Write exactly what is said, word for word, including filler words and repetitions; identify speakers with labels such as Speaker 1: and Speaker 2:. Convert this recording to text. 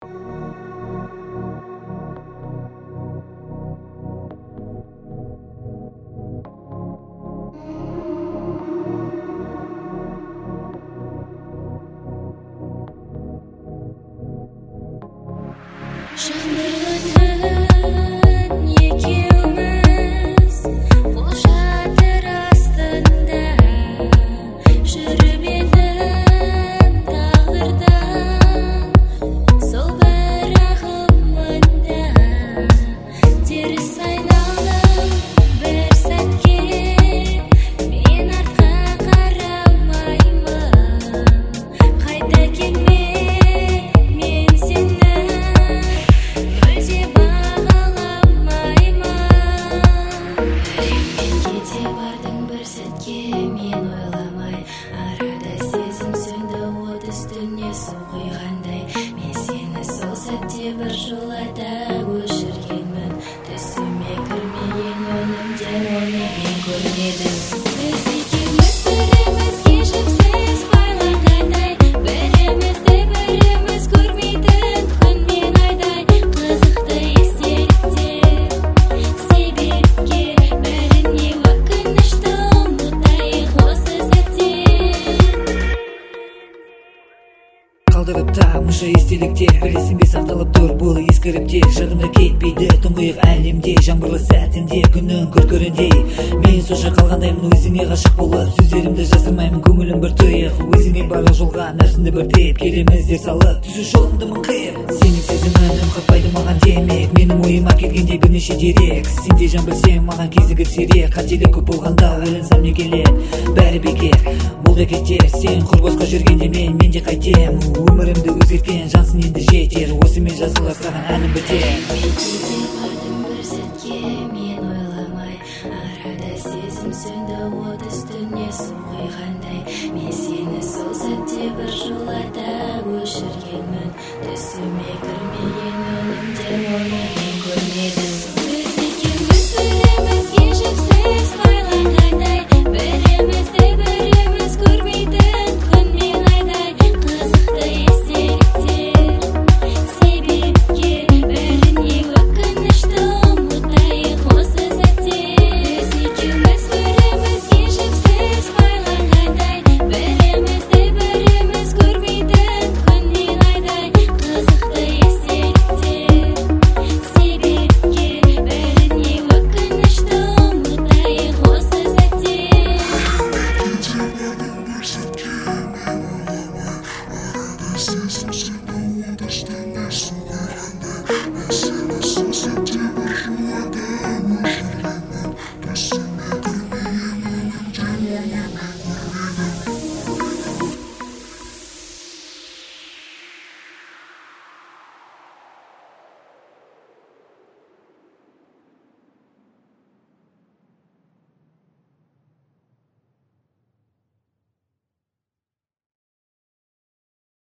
Speaker 1: естелікте білесің бе сақталып тұр бұл ескіріпте жадымда кетпейді тұңғиық әлемде жаңбырлы сәтінде күннің күркіріндей мен соша қалғандаймын өзіңе ғашық болып сөздерімді жасырмаймын көңілім бір тұйық өзіңе барлық жолға нәпсімді біртіп келеміз дер салып түзу жолымды мың қиып сенің сезімің қатпайды маған демек менің ойыма келгенде бірнеше дерек сен де жан білсең маған кезігіп сирек қателік көп болғанда ойлансам не келеді бәрі бекер бұл да кетер сен құр босқа жүргенде мен мен де қайтем өмірімді өзгерткен жансың енді жетер осымен жазылар саған әнім бітер
Speaker 2: мен кейде бардым бір сәтке мен ойламай арада сезім сөнді от үстіне су құйғандай мен сені сол сәтте бір жолата өшіргенмін түсіме кірмеген өнімде оны